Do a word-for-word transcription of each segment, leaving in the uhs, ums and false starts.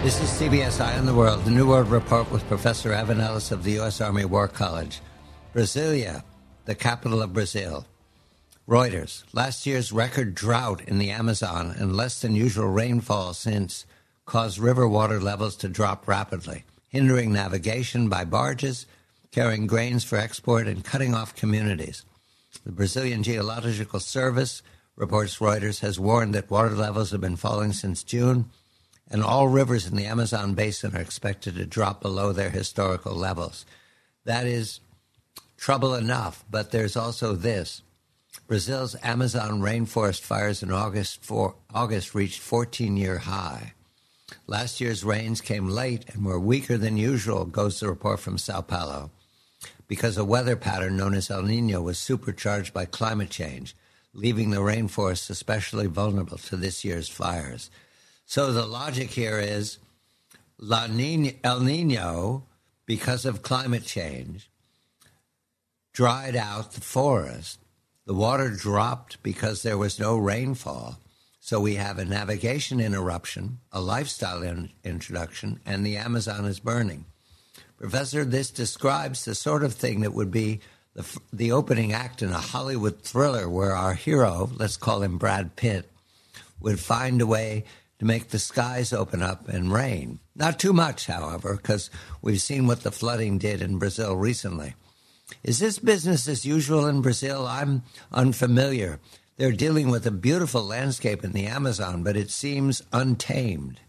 This is C B S Eye on the World, the New World Report with Professor Evan Ellis of the U S Army War College. Brasilia, the capital of Brazil. Reuters, last year's record drought in the Amazon and less than usual rainfall since caused river water levels to drop rapidly, hindering navigation by barges, carrying grains for export, and cutting off communities. The Brazilian Geological Service, reports Reuters, has warned that water levels have been falling since June, and all rivers in the Amazon basin are expected to drop below their historical levels. That is trouble enough, but there's also this. Brazil's Amazon rainforest fires in August, for, August reached fourteen-year high. Last year's rains came late and were weaker than usual, goes the report from Sao Paulo, because a weather pattern known as El Niño was supercharged by climate change, leaving the rainforests especially vulnerable to this year's fires. So the logic here is La Niña, El Niño, because of climate change, dried out the forest. The water dropped because there was no rainfall. So we have a navigation interruption, a lifestyle in- introduction, and the Amazon is burning. Professor, this describes the sort of thing that would be the, the opening act in a Hollywood thriller where our hero, let's call him Brad Pitt, would find a way to make the skies open up and rain. Not too much, however, because we've seen what the flooding did in Brazil recently. Is this business as usual in Brazil? I'm unfamiliar. They're dealing with a beautiful landscape in the Amazon, but it seems untamed.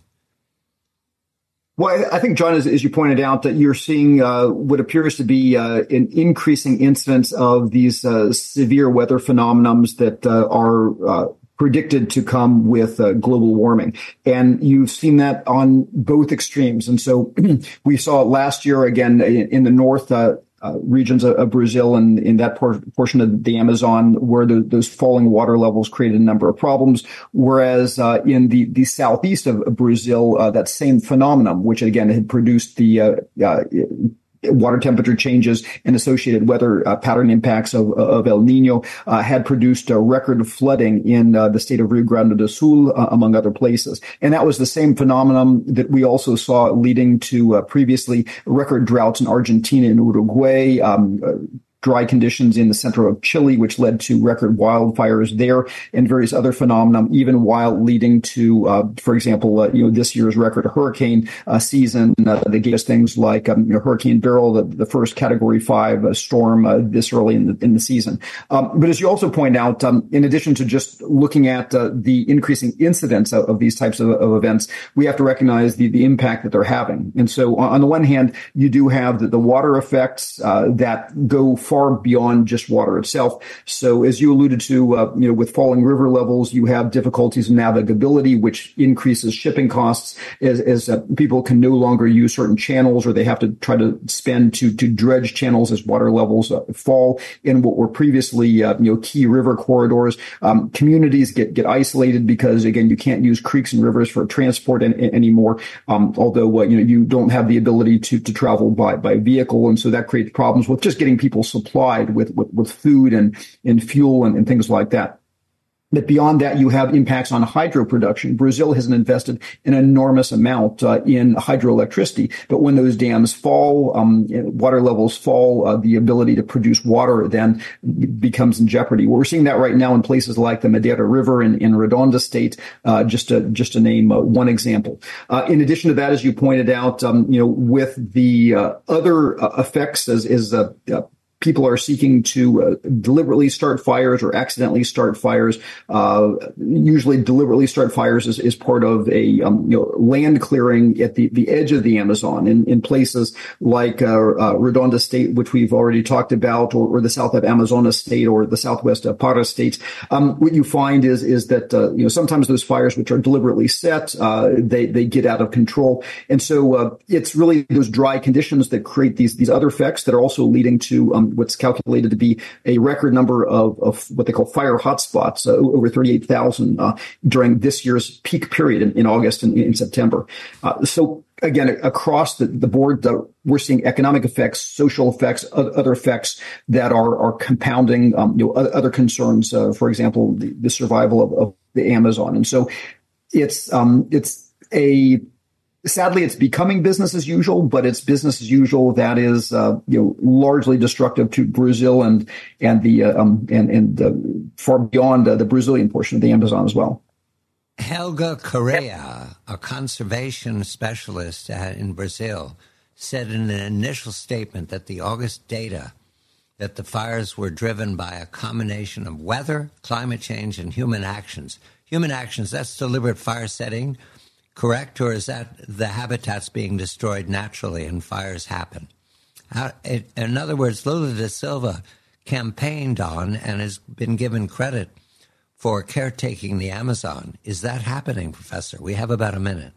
Well, I think, John, as, as you pointed out, that you're seeing uh, what appears to be uh, an increasing incidence of these uh, severe weather phenomenons that uh, are uh, predicted to come with uh, global warming. And you've seen that on both extremes. And so we saw it last year, again, in, in the north uh, uh, regions of, of Brazil and in that por- portion of the Amazon where the, those falling water levels created a number of problems. Whereas uh, in the, the southeast of Brazil, uh, that same phenomenon, which again had produced the uh, uh, water temperature changes and associated weather uh, pattern impacts of, of El Niño uh, had produced a record flooding in uh, the state of Rio Grande do Sul, uh, among other places. And that was the same phenomenon that we also saw leading to uh, previously record droughts in Argentina and Uruguay, um, uh, dry conditions in the center of Chile, which led to record wildfires there and various other phenomena, even while leading to, uh, for example, uh, you know, this year's record hurricane uh, season. Uh, they gave us things like um, you know, Hurricane Beryl, the, the first Category five uh, storm uh, this early in the, in the season. Um, but as you also point out, um, in addition to just looking at uh, the increasing incidence of, of these types of, of events, we have to recognize the, the impact that they're having. And so on, on the one hand, you do have the, the water effects uh, that go far beyond just water itself. So as you alluded to, uh, you know, with falling river levels, you have difficulties in navigability, which increases shipping costs as, as uh, people can no longer use certain channels, or they have to try to spend to, to dredge channels as water levels uh, fall in what were previously, uh, you know, key river corridors. Um, communities get, get isolated because, again, you can't use creeks and rivers for transport in, in, anymore. Um, although, uh, you know, you don't have the ability to, to travel by, by vehicle. And so that creates problems with just getting people supplied with, with, with food and, and fuel and, and things like that. But beyond that, you have impacts on hydro production. Brazil has invested an enormous amount uh, in hydroelectricity. But when those dams fall, um, water levels fall, uh, the ability to produce water then becomes in jeopardy. We're seeing that right now in places like the Madeira River in, in Redonda State, uh, just to, just to name uh, one example. Uh, in addition to that, as you pointed out, um, you know, with the uh, other uh, effects as, as uh, uh, people are seeking to uh, deliberately start fires or accidentally start fires. Uh, usually deliberately start fires is, is part of a um, you know, land clearing at the, the edge of the Amazon in, in places like uh, uh, Redonda State, which we've already talked about, or, or the south of Amazonas State or the southwest of Para State. Um, what you find is is that uh, you know sometimes those fires, which are deliberately set, uh, they they get out of control, and so uh, it's really those dry conditions that create these these other effects that are also leading to um, what's calculated to be a record number of, of what they call fire hotspots, uh, over thirty-eight thousand uh, during this year's peak period in, in August and in September. Uh, so again, across the, the board, uh, we're seeing economic effects, social effects, other effects that are, are compounding, um, you know, other concerns, uh, for example, the, the survival of, of the Amazon. And so it's, um, it's a sadly, it's becoming business as usual, but it's business as usual that is, uh, you know, largely destructive to Brazil and and the uh, um, and and uh, far beyond uh, the Brazilian portion of the Amazon as well. Helga Correa, a conservation specialist in Brazil, said in an initial statement that the August data that the fires were driven by a combination of weather, climate change, and human actions. Human actions, that's deliberate fire setting, correct? Or is that the habitats being destroyed naturally and fires happen? How, it, in other words, Lula da Silva campaigned on and has been given credit for caretaking the Amazon. Is that happening, Professor? We have about a minute.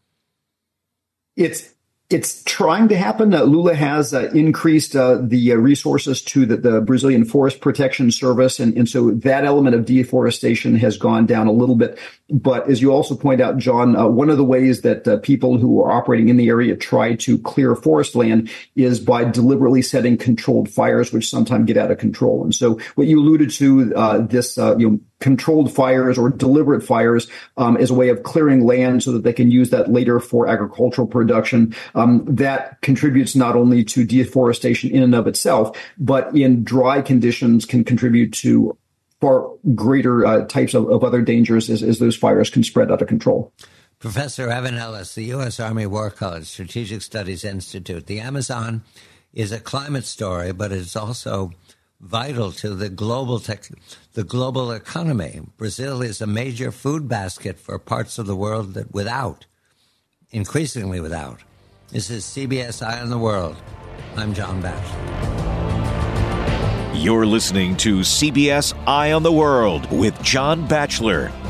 It's It's trying to happen. Uh, Lula has uh, increased uh, the uh, resources to the, the Brazilian Forest Protection Service, and, and so that element of deforestation has gone down a little bit. But as you also point out, John, uh, one of the ways that uh, people who are operating in the area try to clear forest land is by deliberately setting controlled fires, which sometimes get out of control. And so what you alluded to, uh, this, uh, you know, controlled fires or deliberate fires um, as a way of clearing land so that they can use that later for agricultural production. Um, that contributes not only to deforestation in and of itself, but in dry conditions can contribute to far greater uh, types of, of other dangers as, as those fires can spread out of control. Professor Evan Ellis, the U S. Army War College Strategic Studies Institute. The Amazon is a climate story, but it's also vital to the global tech, the global economy. Brazil is a major food basket for parts of the world that without, increasingly without. This is C B S Eye on the World. I'm John Batchelor. You're listening to C B S Eye on the World with John Batchelor.